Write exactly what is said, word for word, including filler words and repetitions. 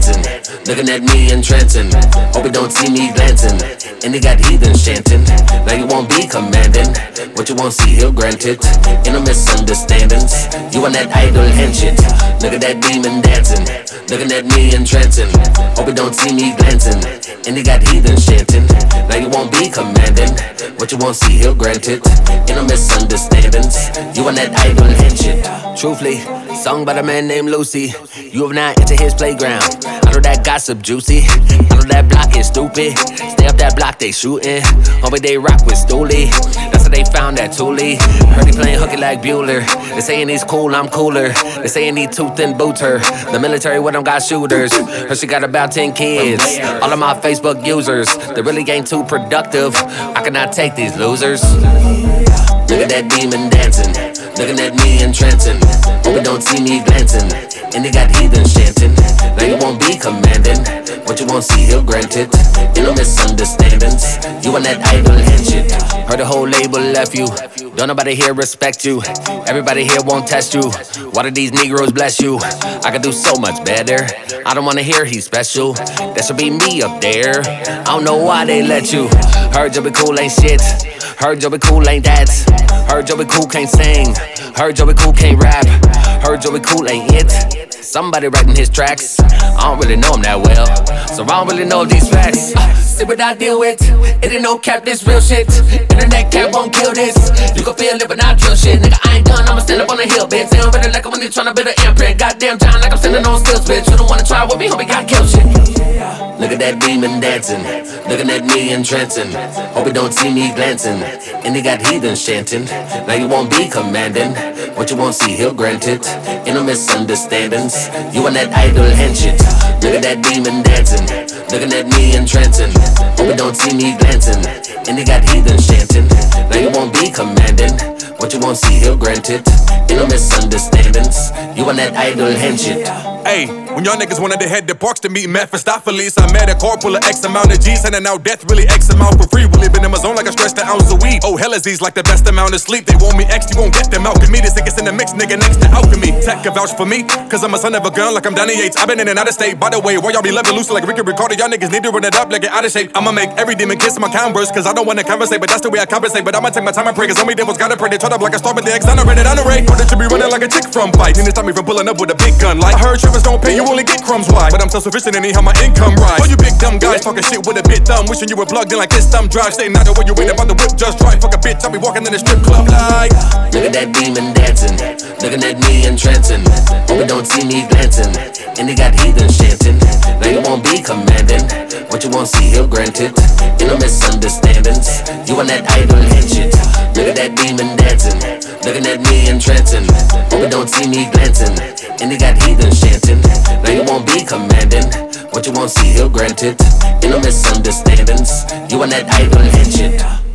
dancing, looking at me entrancing. Hope you don't see me glancing. And he got heathens chanting. Now you won't be commanding. What you won't see, he'll grant it. In no misunderstandings, you on that idol and shit. Look at that demon dancing, looking at me entrancing. Hope you don't see me glancing. And he got heathens chanting. Now you won't be commanding. What you won't see, he'll grant it. In no misunderstandings, you on that idol and shit. Truthfully, sung by a man named Lucy. You have not entered his playground. I know that gossip juicy. I know that block is stupid. Stay up that block, they shooting. Homie, they rock with Stooley. That's how they found that Thule. Heard he playing hooky like Bueller. They saying he's cool, I'm cooler. They saying he too thin boots her. The military with them got shooters. Heard she got about ten kids. All of my Facebook users, they really ain't too productive. I cannot take these losers. Look at that demon dancing, looking at me entrancing. Hope you don't see me glancing. And he got heathens chanting. Now you won't be commanding. What you won't see, he'll grant it. In no misunderstandings, you on that idol and shit. Heard the whole label left you. Don't nobody here respect you. Everybody here won't test you. Why do these Negroes bless you? I could do so much better. I don't wanna hear he's special. That should be me up there. I don't know why they let you. Heard Joey Cool ain't shit. Heard Joey Cool ain't that. Heard Joey Cool can't sing. Heard Joey Cool can't rap. Heard Joey Cool ain't it. Somebody writing his tracks. I don't really know him that well, so I don't really know these facts. uh, See what I deal with. It ain't no cap, this real shit. Internet cap won't kill this. You can feel it but not drill shit. Nigga, I ain't done, I'ma stand up on the hill, bitch. They don't really like it when they tryna build an imprint. Goddamn John, like I'm standing on stills, bitch. You don't wanna try with me, homie, got kill shit. Look at that demon dancing, looking at me entrancing. Hope you don't see me glancing. And he got heathens chanting. Now you won't be commanding. What you won't see, he'll grant it. In no misunderstandings, you on that idol and shit. Look at that demon dancing, looking at me entrancing. Hope you don't see me glancing. And he got heathens chanting. Now you won't be commanding. What you won't see, he'll grant it. In no misunderstandings, you on that idol and shit. Hey, when y'all niggas wanted to head to parks to meet Mephistopheles, I met a car full of X amount of G's, handing out death really X amount for free. We live in my zone like I stressed an ounce of weed. Oh, hell is these like the best amount of sleep. They want me X, you won't get them out. Give me the sickest in the mix, nigga, next to alchemy. Tech can vouch for me, cause I'm a son of a gun like I'm Donnie Yates. I've been in and out of state, by the way, why y'all be living loose like Ricky Ricardo? Y'all niggas need to run it up like get out of shape. I'ma make every demon kiss my converse, cause I don't wanna conversate, but that's the way I compensate. But I'ma take my time and pray, cause only devils gotta pray. They turn up like a star, but they exonerated on the rate. Or they should be running like a chick from fight. And they stop me from pulling up with a big gun. Like I heard Travis don't pay, you only get crumbs. Why? But I'm self-sufficient and anyhow my income rise. All you big dumb guys talking shit with a bit dumb, wishing you were plugged in like this thumb drive. Stay not the way you ain't about the whip, just drive. Fuck a bitch, I'll be walking in the strip club like. Look at that demon dancing, looking at me entrancing. Hope you don't see me glancing. And he got heathens chanting. Now you won't be commanding. What you won't see, he'll grant it. In no misunderstandings, you on that idol and shit. Look at that demon dancing, looking at me entrancing. Hope you don't see me glancing. And he got heathens chanting. Now you won't be commanding. What you won't see, he'll grant it. In no misunderstandings, you on that idol and shit.